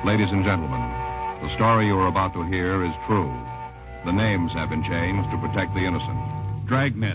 Ladies and gentlemen, the story you are about to hear is true. The names have been changed to protect the innocent. Dragnet.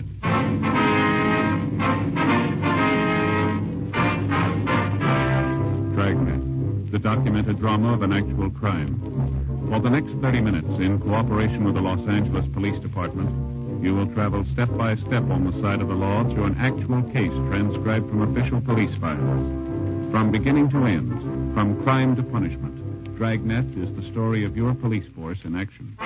Dragnet, the documented drama of an actual crime. For the next 30 minutes, in cooperation with the Los Angeles Police Department, you will travel step by step on the side of the law through an actual case transcribed from official police files. From beginning to end, from crime to punishment, Dragnet is the story of your police force in action.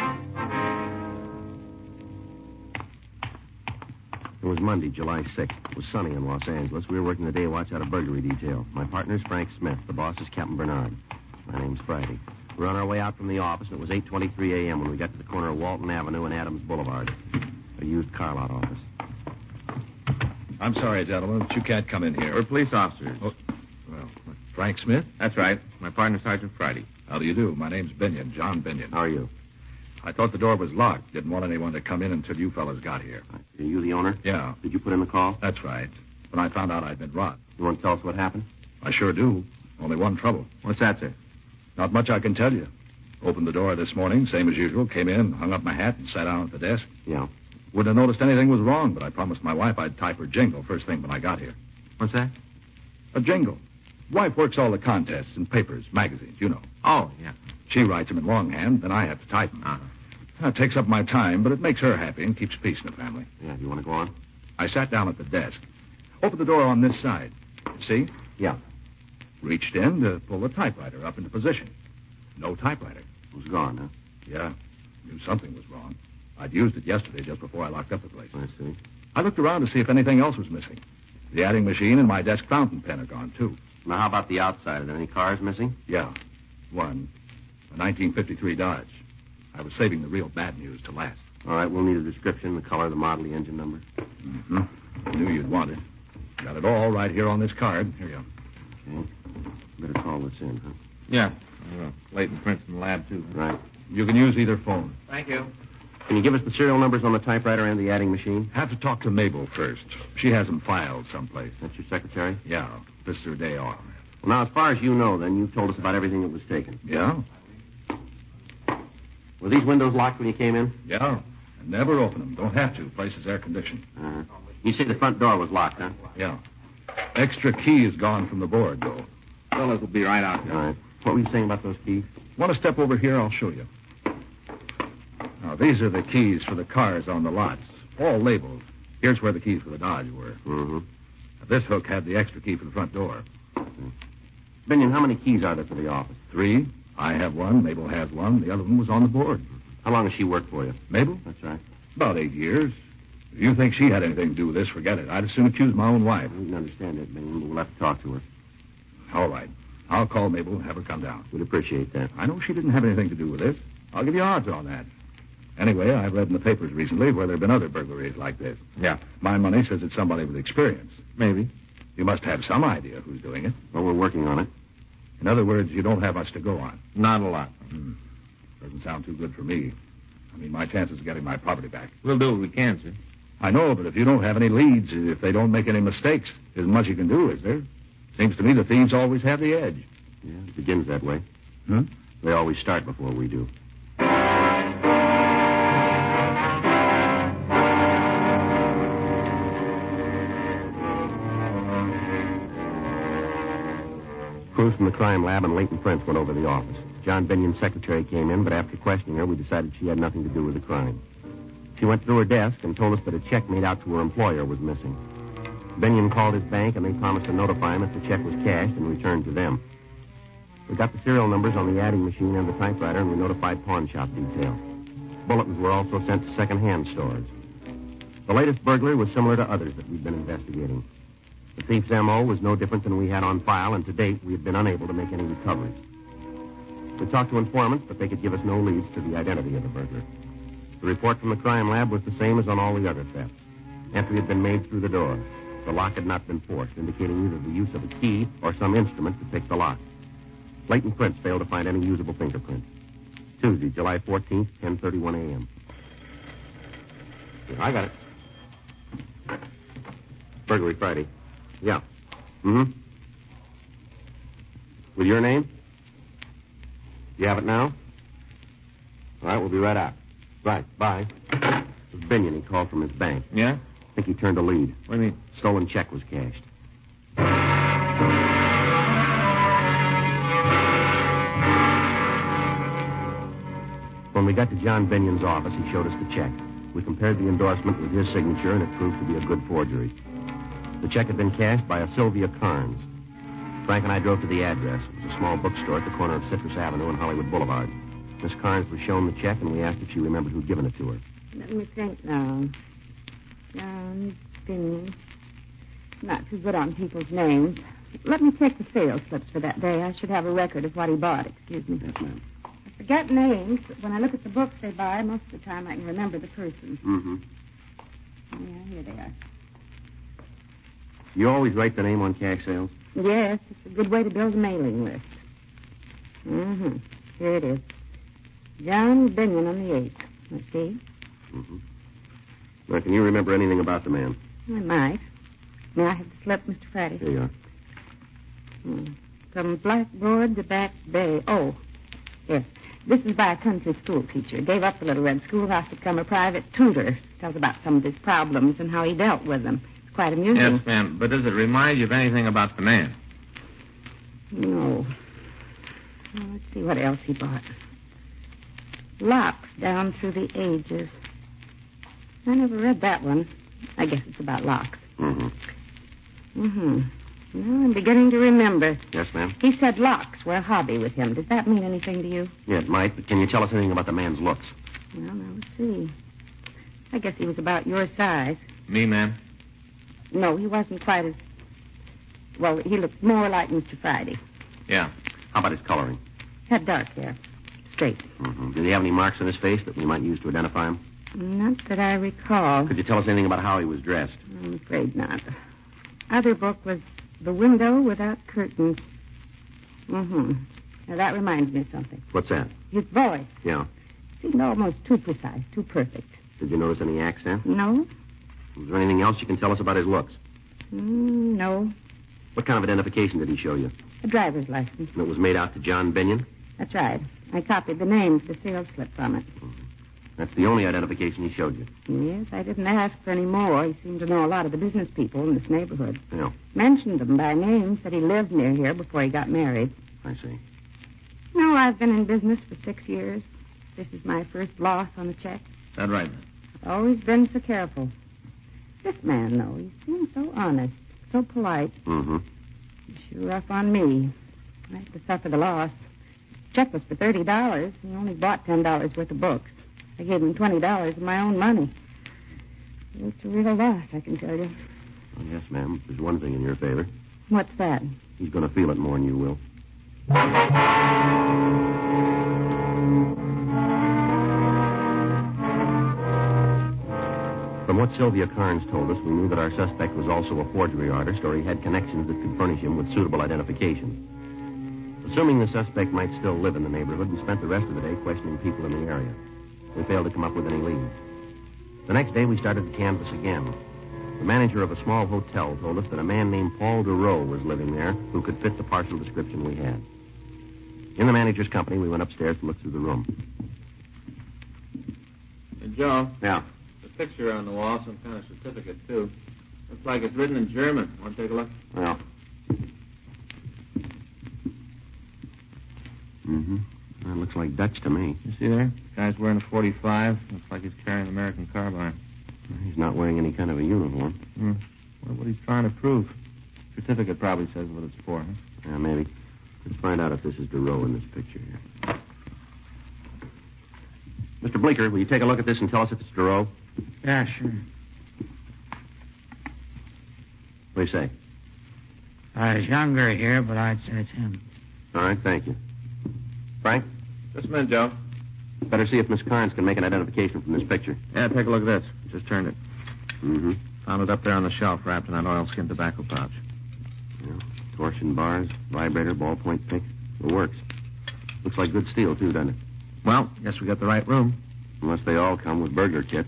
It was Monday, July 6th. It was sunny in Los Angeles. We were working the day watch out of burglary detail. My partner's Frank Smith. The boss is Captain Bernard. My name's Friday. We were on our way out from the office, and it was 8:23 a.m. when we got to the corner of Walton Avenue and Adams Boulevard. A used car lot office. I'm sorry, gentlemen, but you can't come in here. We're police officers. Oh, well, Frank Smith? That's right. My partner, Sergeant Friday. How do you do? My name's Binion, John Binion. How are you? I thought the door was locked. Didn't want anyone to come in until you fellas got here. Are you the owner? Yeah. Did you put in the call? That's right. When I found out I'd been robbed. You want to tell us what happened? I sure do. Only one trouble. What's that, sir? Not much I can tell you. Opened the door this morning, same as usual. Came in, hung up my hat, and sat down at the desk. Yeah. Wouldn't have noticed anything was wrong, but I promised my wife I'd type her jingle first thing when I got here. What's that? A jingle. Wife works all the contests and papers, magazines, you know. Oh, yeah. She writes them in longhand, then I have to type them. Uh-huh. It takes up my time, but it makes her happy and keeps peace in the family. Yeah, you want to go on? I sat down at the desk. Opened the door on this side. See? Yeah. Reached in to pull the typewriter up into position. No typewriter. It was gone, huh? Yeah. Knew something was wrong. I'd used it yesterday just before I locked up the place. I see. I looked around to see if anything else was missing. The adding machine and my desk fountain pen are gone, too. Now, how about the outside? Are there any cars missing? Yeah. One. A 1953 Dodge. I was saving the real bad news to last. All right, we'll need a description, the color, the model, the engine number. Mm-hmm. I knew you'd want it. Got it all right here on this card. Here you are. Okay. Better call this in, huh? Yeah. Leighton Princeton Lab, too. Right. You can use either phone. Thank you. Can you give us the serial numbers on the typewriter and the adding machine? Have to talk to Mabel first. She has them filed someplace. That's your secretary? Yeah. This is her day off. Well, now, as far as you know, then, you've told us about everything that was taken. Yeah? Were these windows locked when you came in? Yeah. And never open them. Don't have to. Place is air conditioned. Uh-huh. You say the front door was locked, huh? Yeah. Extra key is gone from the board, though. Fellas will be right out there. All right. What were you saying about those keys? Want to step over here? I'll show you. Now, these are the keys for the cars on the lots. All labeled. Here's where the keys for the Dodge were. Mm-hmm. Now, this hook had the extra key for the front door. Binion, how many keys are there for the office? 3. I have one. Mabel has one. The other one was on the board. How long has she worked for you? Mabel? That's right. About 8 years. If you think she had anything to do with this, forget it. I'd as soon accuse my own wife. We can understand it, Binion, but we'll have to talk to her. All right. I'll call Mabel and have her come down. We'd appreciate that. I know she didn't have anything to do with this. I'll give you odds on that. Anyway, I've read in the papers recently where there have been other burglaries like this. Yeah. My money says it's somebody with experience. Maybe. You must have some idea who's doing it. Well, we're working on it. In other words, you don't have much to go on. Not a lot. Doesn't sound too good for me. I mean, my chances of getting my property back. We'll do what we can, sir. I know, but if you don't have any leads, if they don't make any mistakes, isn't much you can do, is there? Seems to me the thieves always have the edge. Yeah, it begins that way. Huh? They always start before we do. Crews from the crime lab and Leighton Prince went over to the office. John Binion's secretary came in, but after questioning her, we decided she had nothing to do with the crime. She went through her desk and told us that a check made out to her employer was missing. Binion called his bank, and they promised to notify him if the check was cashed and returned to them. We got the serial numbers on the adding machine and the typewriter, and we notified pawn shop detail. Bulletins were also sent to second-hand stores. The latest burglary was similar to others that we'd been investigating. The thief's M.O. was no different than we had on file, and to date, we had been unable to make any recoveries. We talked to informants, but they could give us no leads to the identity of the burglar. The report from the crime lab was the same as on all the other thefts. Entry had been made through the door. The lock had not been forced, indicating either the use of a key or some instrument to pick the lock. Leighton Prince failed to find any usable fingerprints. Tuesday, July 14th, 10:31 a.m. Yeah, I got it. Burglary Friday. Yeah. Mm-hmm. With your name? You have it now? All right, we'll be right out. Right, bye. It was Binion. He called from his bank. Yeah? I think he turned a lead. What do you mean? Stolen check was cashed. When we got to John Binion's office, he showed us the check. We compared the endorsement with his signature, and it proved to be a good forgery. The check had been cashed by a Sylvia Carnes. Frank and I drove to the address. It was a small bookstore at the corner of Citrus Avenue and Hollywood Boulevard. Miss Carnes was shown the check, and we asked if she remembered who'd given it to her. Let me think now. John Binion. Not too good on people's names. Let me check the sales slips for that day. I should have a record of what he bought. Excuse me. Yes, ma'am. I forget names, but when I look at the books they buy, most of the time I can remember the person. Mm-hmm. Yeah, here they are. You always write the name on cash sales? Yes, it's a good way to build a mailing list. Mm-hmm. Here it is. John Binion on the 8th. Let's see. Mm-hmm. Now, can you remember anything about the man? I might. May I have the slip, Mr. Friday? Here you are. From Blackboard to Back Bay. Oh, yes. This is by a country school teacher. Gave up the Little Red Schoolhouse to become a private tutor. Tells about some of his problems and how he dealt with them. It's quite amusing. Yes, ma'am. But does it remind you of anything about the man? No. Well, let's see what else he bought. Locks down through the ages. I never read that one. I guess it's about locks. Mm-hmm. Mm-hmm. Well, I'm beginning to remember. Yes, ma'am? He said locks were a hobby with him. Does that mean anything to you? Yeah, it might, but can you tell us anything about the man's looks? Well, now, let's see. I guess he was about your size. Me, ma'am? No, he wasn't quite as... Well, he looked more like Mr. Friday. Yeah. How about his coloring? Had dark hair. Straight. Mm-hmm. Did he have any marks on his face that we might use to identify him? Not that I recall. Could you tell us anything about how he was dressed? I'm afraid not. Other book was The Window Without Curtains. Mm-hmm. Now, that reminds me of something. What's that? His voice Yeah. seemed almost too precise, too perfect. Did you notice any accent? No? Was there anything else you can tell us about his looks? No. What kind of identification did he show you? A driver's license. And it was made out to John Binion? That's right. I copied the name for the sales slip from it. That's the only identification he showed you. Yes, I didn't ask for any more. He seemed to know a lot of the business people in this neighborhood. Yeah, Mentioned them by name, said he lived near here before he got married. I see. No, I've been in business for 6 years. This is my first loss on a check. Is that right, ma'am? I've always been so careful. This man, though, he seems so honest, so polite. Mm-hmm. He's sure rough on me. I had to suffer the loss. Check was for $30. He only bought $10 worth of books. I gave him $20 of my own money. It's a real loss, I can tell you. Well, yes, ma'am. There's one thing in your favor. What's that? He's going to feel it more than you will. From what Sylvia Carnes told us, we knew that our suspect was also a forgery artist, or he had connections that could furnish him with suitable identification. Assuming the suspect might still live in the neighborhood, we spent the rest of the day questioning people in the area. We failed to come up with any leads. The next day, we started to canvass again. The manager of a small hotel told us that a man named Paul DeRoe was living there who could fit the partial description we had. In the manager's company, we went upstairs to look through the room. Hey, Joe, Yeah. the picture on the wall, some kind of certificate, too. Looks like it's written in German. Want to take a look? Well. Mm-hmm. That looks like Dutch to me. You see there? Guy's wearing a 45. Looks like he's carrying an American carbine. He's not wearing any kind of a uniform. Wonder what he's trying to prove. Certificate probably says what it's for, huh? Yeah, maybe. Let's find out if this is DeRoe in this picture here. Mr. Blinker, will you take a look at this and tell us if it's DeRoe? Yeah, sure. What do you say? He's younger here, but I'd say it's him. All right, thank you. Frank? Just a minute, Joe. Better see if Miss Carnes can make an identification from this picture. Yeah, take a look at this. Just turned it. Mm-hmm. Found it up there on the shelf, wrapped in that oilskin tobacco pouch. Yeah. Torsion bars, vibrator, ballpoint pick. It works. Looks like good steel, too, doesn't it? Well, guess we got the right room. Unless they all come with burglar kits.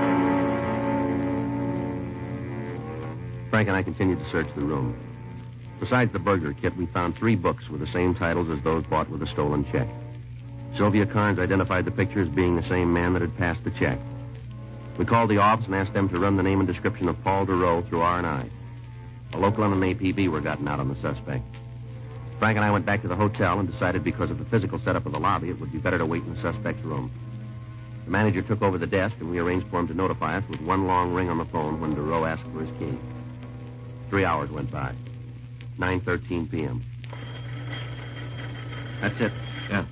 Frank and I continued to search the room. Besides the burglar kit, we found 3 books with the same titles as those bought with a stolen check. Sylvia Carnes identified the picture as being the same man that had passed the check. We called the office and asked them to run the name and description of Paul DeRoe through R&I. A local and an APB were gotten out on the suspect. Frank and I went back to the hotel and decided because of the physical setup of the lobby, it would be better to wait in the suspect's room. The manager took over the desk, and we arranged for him to notify us with one long ring on the phone when DeRoe asked for his key. 3 hours went by. 9:13 p.m. That's it. Yeah.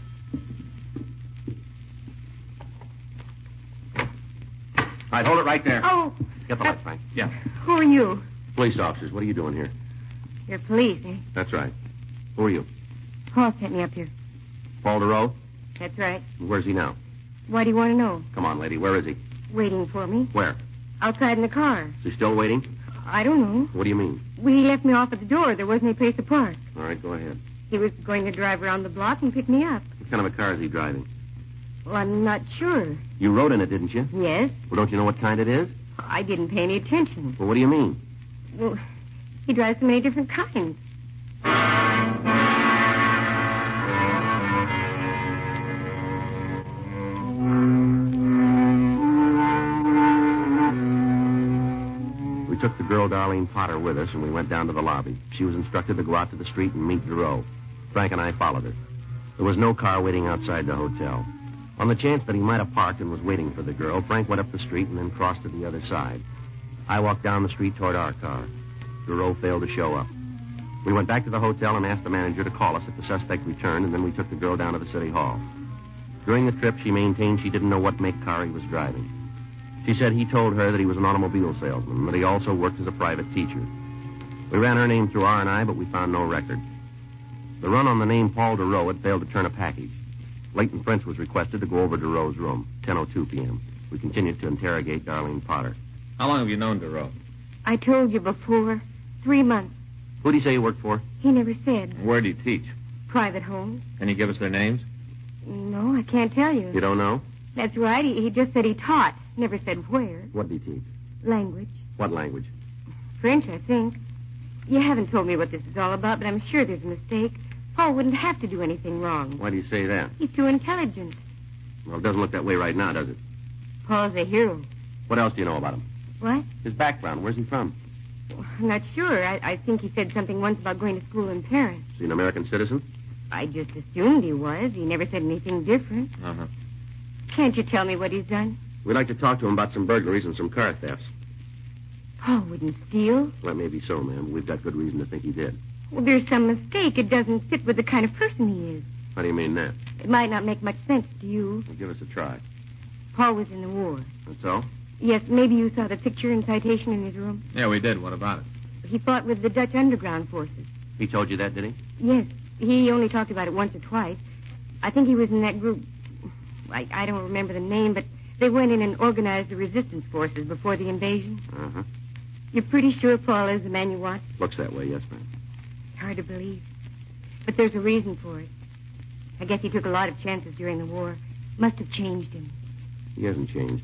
All right, hold it right there. Oh. Get the light, Frank. Yeah. Who are you? Police officers, what are you doing here? You're police, eh? That's right. Who are you? Paul sent me up here. Paul DeRoe? That's right. Where's he now? Why do you want to know? Come on, lady. Where is he? Waiting for me. Where? Outside in the car. Is he still waiting? I don't know. What do you mean? Well, he left me off at the door. There wasn't any place to park. All right, go ahead. He was going to drive around the block and pick me up. What kind of a car is he driving? Well, I'm not sure. You rode in it, didn't you? Yes? Well, don't you know what kind it is? I didn't pay any attention. Well, what do you mean? Well, he drives so many different kinds. We took the girl, Darlene Potter, with us, and we went down to the lobby. She was instructed to go out to the street and meet DeRoe. Frank and I followed her. There was no car waiting outside the hotel. On the chance that he might have parked and was waiting for the girl, Frank went up the street and then crossed to the other side. I walked down the street toward our car. DeRoe failed to show up. We went back to the hotel and asked the manager to call us if the suspect returned, and then we took the girl down to the city hall. During the trip, she maintained she didn't know what make car he was driving. She said he told her that he was an automobile salesman, but he also worked as a private teacher. We ran her name through R&I, but we found no record. The run on the name Paul DeRoe had failed to turn a package. Leighton French was requested to go over DeRoe's room, 10:02 p.m. We continued to interrogate Darlene Potter. How long have you known DeRoe? I told you before. 3 months. Who did he say he worked for? He never said. Where did he teach? Private homes. Can you give us their names? No, I can't tell you. You don't know? That's right. He just said he taught. Never said where. What did he teach? Language. What language? French, I think. You haven't told me what this is all about, but I'm sure there's a mistake. Paul wouldn't have to do anything wrong. Why do you say that? He's too intelligent. Well, it doesn't look that way right now, does it? Paul's a hero. What else do you know about him? What? His background. Where's he from? I'm not sure. I think he said something once about going to school in Paris. Is he an American citizen? I just assumed he was. He never said anything different. Uh-huh. Can't you tell me what he's done? We'd like to talk to him about some burglaries and some car thefts. Paul wouldn't steal. Well, maybe so, ma'am. But we've got good reason to think he did. Well, there's some mistake. It doesn't fit with the kind of person he is. How do you mean that? It might not make much sense to you. Well, give us a try. Paul was in the war. That's all? Yes, maybe you saw the picture and citation in his room. Yeah, we did. What about it? He fought with the Dutch underground forces. He told you that, did he? Yes. He only talked about it once or twice. I think he was in that group. I don't remember the name, but they went in and organized the resistance forces before the invasion. Uh-huh. You're pretty sure Paul is the man you want? Looks that way, yes, ma'am. Hard to believe. But there's a reason for it. I guess he took a lot of chances during the war. Must have changed him. He hasn't changed.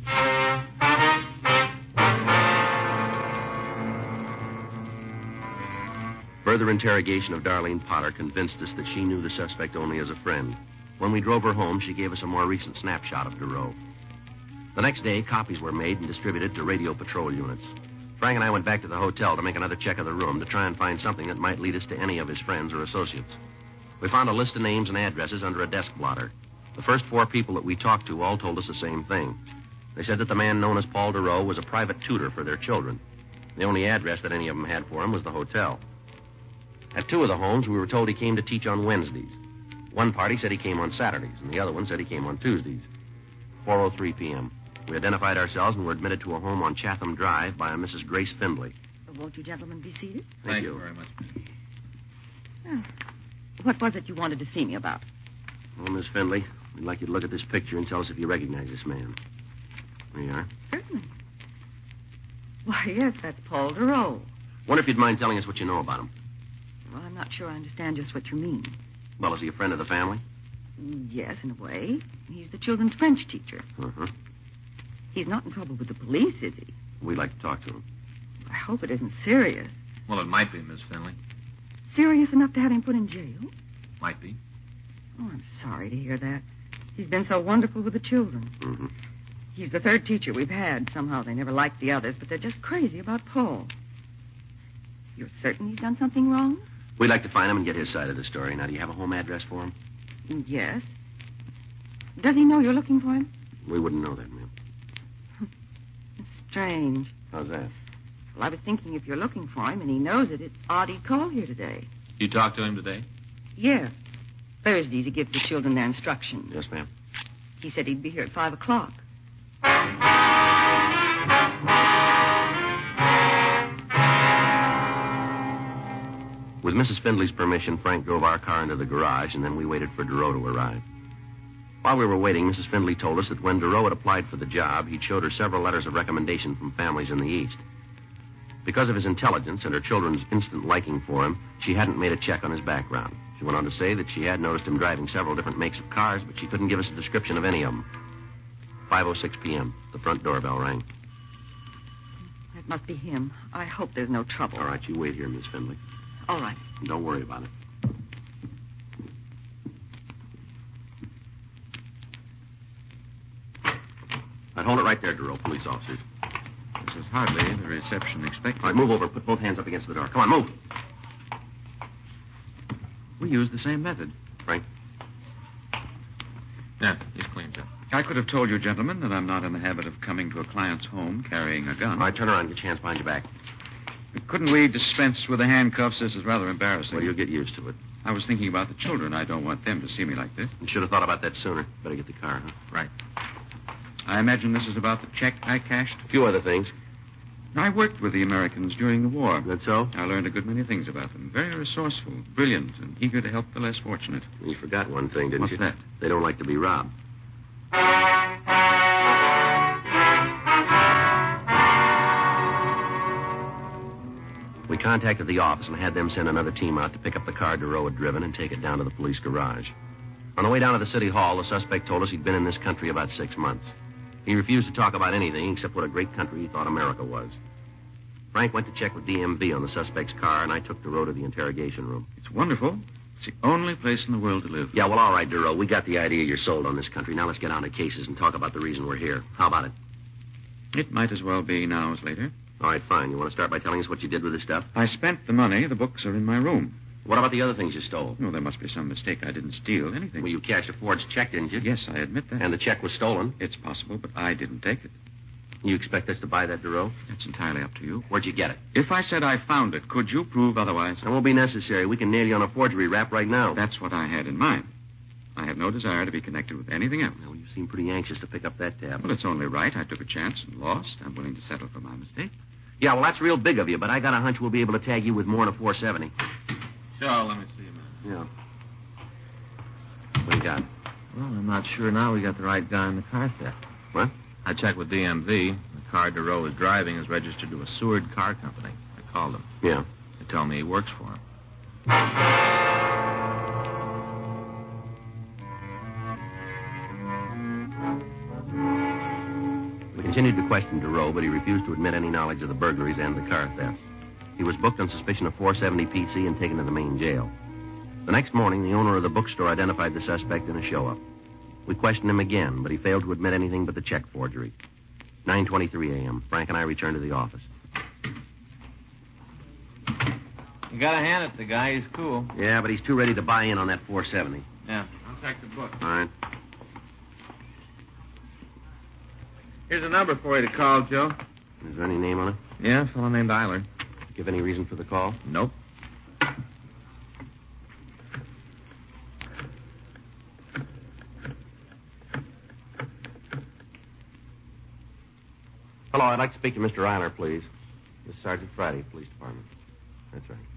Further interrogation of Darlene Potter convinced us that she knew the suspect only as a friend. When we drove her home, she gave us a more recent snapshot of DeRoe. The next day, copies were made and distributed to radio patrol units. Frank and I went back to the hotel to make another check of the room to try and find something that might lead us to any of his friends or associates. We found a list of names and addresses under a desk blotter. The first 4 people that we talked to all told us the same thing. They said that the man known as Paul DeRoe was a private tutor for their children. The only address that any of them had for him was the hotel. At 2 of the homes, we were told he came to teach on Wednesdays. One party said he came on Saturdays, and the other one said he came on Tuesdays. 4:03 p.m. We identified ourselves and were admitted to a home on Chatham Drive by a Mrs. Grace Findlay. Won't you gentlemen be seated? Thank you very much. Oh. What was it you wanted to see me about? Well, Miss Findlay, we'd like you to look at this picture and tell us if you recognize this man. There you are. Certainly. Why, yes, that's Paul DeRoe. Wonder if you'd mind telling us what you know about him. Well, I'm not sure I understand just what you mean. Well, is he a friend of the family? Yes, in a way. He's the children's French teacher. Uh-huh. He's not in trouble with the police, is he? We'd like to talk to him. I hope it isn't serious. Well, it might be, Miss Finley. serious enough to have him put in jail? Might be. Oh, I'm sorry to hear that. He's been so wonderful with the children. Mm-hmm. He's the third teacher we've had. Somehow they never liked the others, but they're just crazy about Paul. You're certain he's done something wrong? We'd like to find him and get his side of the story. Now, do you have a home address for him? Yes. Does he know you're looking for him? We wouldn't know that, ma'am. It's strange. How's that? Well, I was thinking if you're looking for him and he knows it, it's odd he'd call here today. You talked to him today? Yeah. Thursdays he gives the children their instructions. Yes, ma'am. He said he'd be here at 5 o'clock. With Mrs. Findley's permission, Frank drove our car into the garage, and then we waited for Duro to arrive. While we were waiting, Mrs. Findley told us that when Duro had applied for the job, he'd showed her several letters of recommendation from families in the East. Because of his intelligence and her children's instant liking for him, she hadn't made a check on his background. She went on to say that she had noticed him driving several different makes of cars, but she couldn't give us a description of any of them. 5:06 p.m. The front doorbell rang. That must be him. I hope there's no trouble. All right, you wait here, Miss Findley. All right. Don't worry about it. I'd hold it right there, Duro, police officers. This is hardly the reception expected. All right, move over. Put both hands up against the door. Come on, move. We use the same method. Frank? Yeah, he's clean, sir. I could have told you, gentlemen, that I'm not in the habit of coming to a client's home carrying a gun. All right, turn around. Get your hands behind your back. Couldn't we dispense with the handcuffs? This is rather embarrassing. Well, you'll get used to it. I was thinking about the children. I don't want them to see me like this. You should have thought about that sooner. Better get the car, huh? Right. I imagine this is about the check I cashed. A few other things. I worked with the Americans during the war. That so? I learned a good many things about them. Very resourceful, brilliant, and eager to help the less fortunate. You forgot one thing, didn't What's you? that? They don't like to be robbed. We contacted the office and had them send another team out to pick up the car Duro had driven and take it down to the police garage. On the way down to the city hall, the suspect told us he'd been in this country about 6 months. He refused to talk about anything except what a great country he thought America was. Frank went to check with DMV on the suspect's car, and I took Duro to the interrogation room. It's wonderful. It's the only place in the world to live. Yeah, well, all right, Duro. We got the idea you're sold on this country. Now let's get on to cases and talk about the reason we're here. How about it? It might as well be now as later. All right, fine. You want to start by telling us what you did with this stuff? I spent the money. The books are in my room. What about the other things you stole? No, there must be some mistake. I didn't steal anything. Well, you cashed a forged check, didn't you? Yes, I admit that. And the check was stolen. It's possible, but I didn't take it. You expect us to buy that, Duro? That's entirely up to you. Where'd you get it? If I said I found it, could you prove otherwise? It won't be necessary. We can nail you on a forgery rap right now. That's what I had in mind. I have no desire to be connected with anything else. Well, you seem pretty anxious to pick up that tab. Well, it's only right. I took a chance and lost. I'm willing to settle for my mistake. Yeah, well, that's real big of you, but I got a hunch we'll be able to tag you with more than a 470. Sure, let me see, man. Yeah. What do you got? Well, I'm not sure now we got the right guy in the car theft. What? I checked with DMV. The car Duro is driving is registered to a Seward Car Company. I called him. Yeah. They tell me he works for him. We continued to question Duro, but he refused to admit any knowledge of the burglaries and the car thefts. He was booked on suspicion of 470 PC and taken to the main jail. The next morning, the owner of the bookstore identified the suspect in a show-up. We questioned him again, but he failed to admit anything but the check forgery. 9:23 a.m. Frank and I returned to the office. You gotta hand it to the guy. He's cool. Yeah, but he's too ready to buy in on that 470. Yeah, I'll check the book. All right. Here's a number for you to call, Joe. Is there any name on it? Yeah, a fellow named Eiler. Give any reason for the call? Nope. Hello, I'd like to speak to Mr. Eiler, please. This is Sergeant Friday, Police Department. That's right.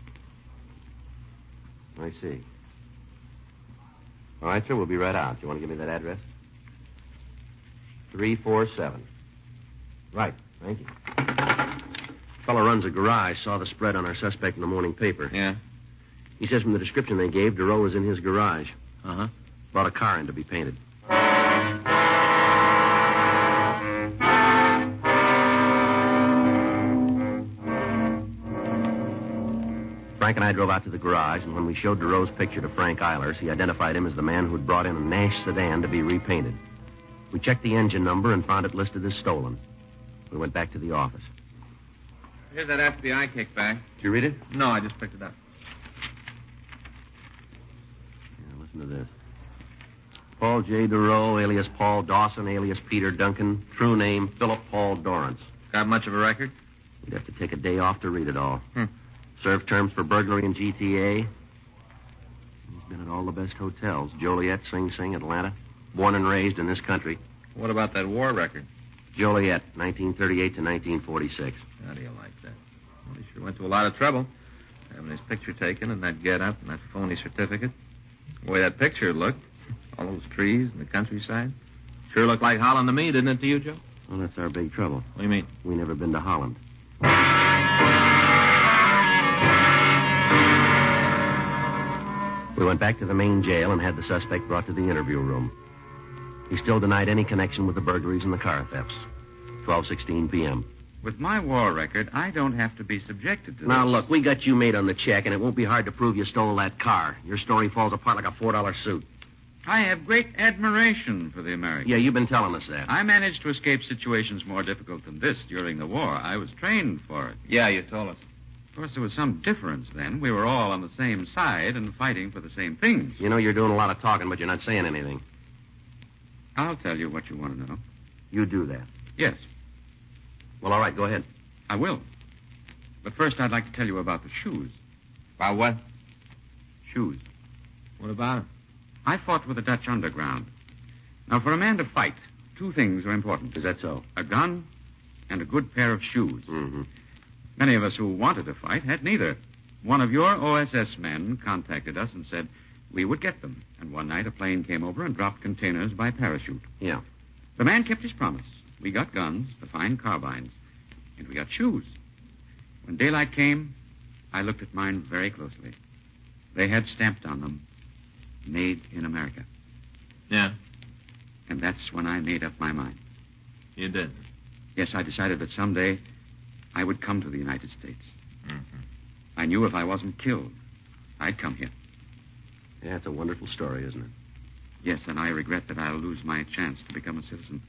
I see. All right, sir, we'll be right out. You want to give me that address? 347. Right, thank you. Fellow runs a garage, saw the spread on our suspect in the morning paper. Yeah? He says from the description they gave, Duro was in his garage. Uh-huh. Brought a car in to be painted. Frank and I drove out to the garage, and when we showed DeRoe's picture to Frank Eilers, he identified him as the man who'd brought in a Nash sedan to be repainted. We checked the engine number and found it listed as stolen. We went back to the office. Here's that FBI kickback. Did you read it? No, I just picked it up. Yeah, listen to this. Paul J. DeRoe, alias Paul Dawson, alias Peter Duncan. True name, Philip Paul Dorrance. Got much of a record? You'd have to take a day off to read it all. Served terms for burglary in GTA. He's been at all the best hotels. Joliet, Sing Sing, Atlanta. Born and raised in this country. What about that war record? Joliet, 1938 to 1946. How do you like that? Well, he sure went to a lot of trouble. Having his picture taken and that get-up and that phony certificate. The way that picture looked, all those trees and the countryside. Sure looked like Holland to me, didn't it to you, Joe? Well, that's our big trouble. What do you mean? We never been to Holland. We went back to the main jail and had the suspect brought to the interview room. He still denied any connection with the burglaries and the car thefts. 12:16 p.m. With my war record, I don't have to be subjected to Now, this. look, we got you made on the check, and it won't be hard to prove you stole that car. Your story falls apart like a $4 suit. I have great admiration for the Americans. Yeah, you've been telling us that. I managed to escape situations more difficult than this during the war. I was trained for it. Yeah, you told us. Of course, there was some difference then. We were all on the same side and fighting for the same things. You know you're doing a lot of talking, but you're not saying anything. I'll tell you what you want to know. You do that. Yes, Well, all right, go ahead. I will. But first, I'd like to tell you about the shoes. About what? Shoes. What about it? I fought with the Dutch underground. Now, for a man to fight, two things are important. Is that so? A gun and a good pair of shoes. Mm-hmm. Many of us who wanted to fight had neither. One of your OSS men contacted us and said we would get them. And one night a plane came over and dropped containers by parachute. Yeah. The man kept his promise. We got guns, the fine carbines, and we got shoes. When daylight came, I looked at mine very closely. They had stamped on them, made in America. Yeah, And that's when I made up my mind. you did. Yes, I decided that someday I would come to the United States. Mm-hmm. I knew if I wasn't killed, I'd come here. Yeah, it's a wonderful story, isn't it? Yes, and I regret that I'll lose my chance to become a citizen.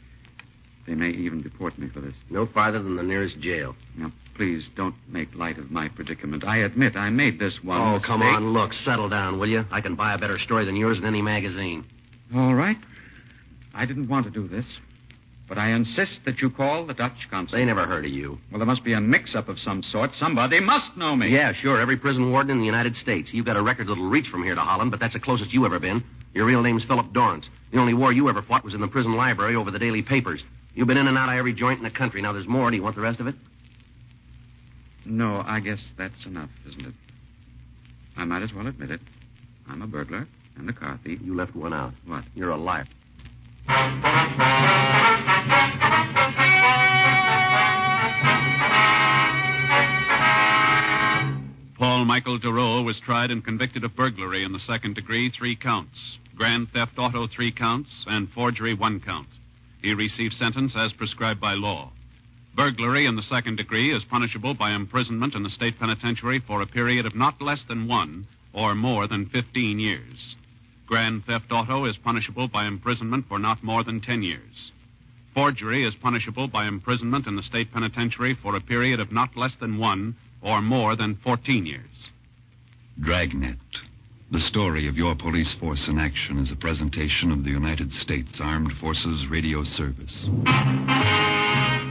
They may even deport me for this. No farther than the nearest jail. Now, please don't make light of my predicament. I admit I made this one Oh, mistake. come on, look, settle down, will you? I can buy a better story than yours in any magazine. All right. I didn't want to do this, but I insist that you call the Dutch consul. They never heard of you. Well, there must be a mix-up of some sort. Somebody must know me. Yeah, sure, every prison warden in the United States. You've got a record that'll reach from here to Holland, but that's the closest you ever been. Your real name's Philip Dorrance. The only war you ever fought was in the prison library over the daily papers. You've been in and out of every joint in the country. Now, there's more. Do you want the rest of it? No, I guess that's enough, isn't it? I might as well admit it. I'm a burglar and a car thief. You left one out. What? You're a liar. Paul Michael DeRoe was tried and convicted of burglary in the second degree, 3 counts. Grand theft auto, 3 counts, and forgery, 1 count. He received sentence as prescribed by law. Burglary in the second degree is punishable by imprisonment in the state penitentiary for a period of not less than 1 or more than 15 years. Grand theft auto is punishable by imprisonment for not more than 10 years. Forgery is punishable by imprisonment in the state penitentiary for a period of not less than 1 or more than 14 years. Dragnet. The story of your police force in action is a presentation of the United States Armed Forces Radio Service.